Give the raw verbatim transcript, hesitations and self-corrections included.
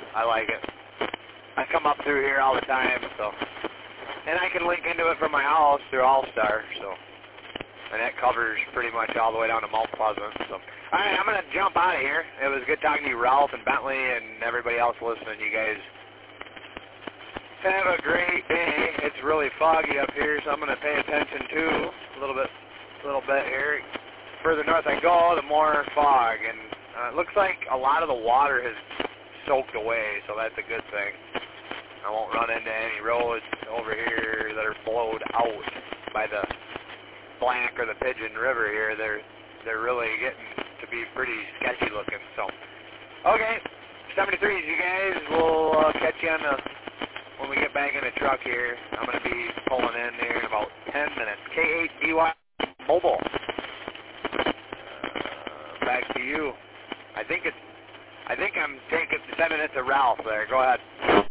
I like it. I come up through here all the time, so. And I can link into it from my house through All-Star, so. And that covers pretty much all the way down to Mount Pleasant, so. All right, I'm going to jump out of here. It was good talking to you, Ralph and Bentley, and everybody else listening. You guys have a great day. It's really foggy up here, so I'm going to pay attention too a little bit, a little bit here. Further north I go, the more fog, and uh, it looks like a lot of the water has soaked away, so that's a good thing. I won't run into any roads over here that are flowed out by the Black or the Pigeon River here. They're they're really getting to be pretty sketchy looking. So, okay, seventy-threes, you guys. We'll uh, catch you on the when we get back in the truck here. I'm going to be pulling in here in about ten minutes. K eight D Y Mobile. Uh, back to you. I think it's. I think I'm taking sending it to Ralph there. Go ahead.